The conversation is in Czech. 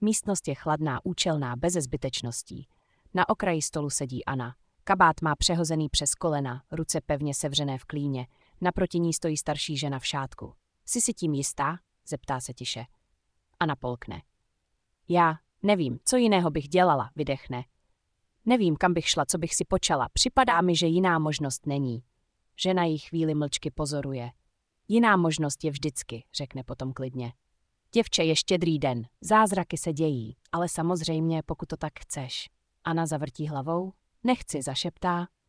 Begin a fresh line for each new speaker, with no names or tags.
Místnost je chladná, účelná, beze zbytečností. Na okraji stolu sedí Anna. Kabát má přehozený přes kolena, ruce pevně sevřené v klíně. Naproti ní stojí starší žena v šátku. Jsi si tím jistá? Zeptá se tiše. Anna polkne. Já nevím, co jiného bych dělala, vydechne. Nevím, kam bych šla, co bych si počala. Připadá mi, že jiná možnost není. Žena jí chvíli mlčky pozoruje. Jiná možnost je vždycky, řekne potom klidně. Děvče, je Štědrý den, zázraky se dějí, ale samozřejmě, pokud to tak chceš. Anna zavrtí hlavou. Nechci, zašeptá.